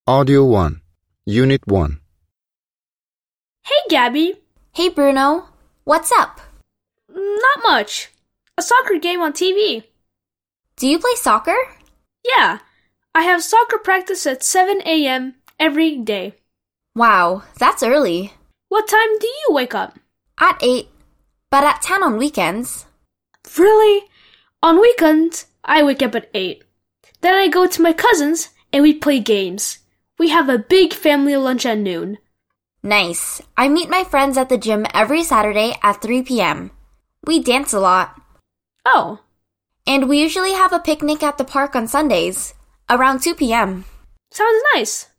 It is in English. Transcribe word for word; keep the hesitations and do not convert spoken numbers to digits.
Audio one, Unit one. Hey, Gabby. Hey, Bruno. What's up? Not much. A soccer game on T V. Do you play soccer? Yeah, I have soccer practice at seven a.m. every day. Wow, that's early. What time do you wake up? At eight, but at ten on weekends. Really? On weekends, I wake up at eight. Then I go to my cousin's and we play games. We have a big family lunch at noon. Nice. I meet my friends at the gym every Saturday at three p.m. We dance a lot. Oh. And we usually have a picnic at the park on Sundays, around two p.m. Sounds nice.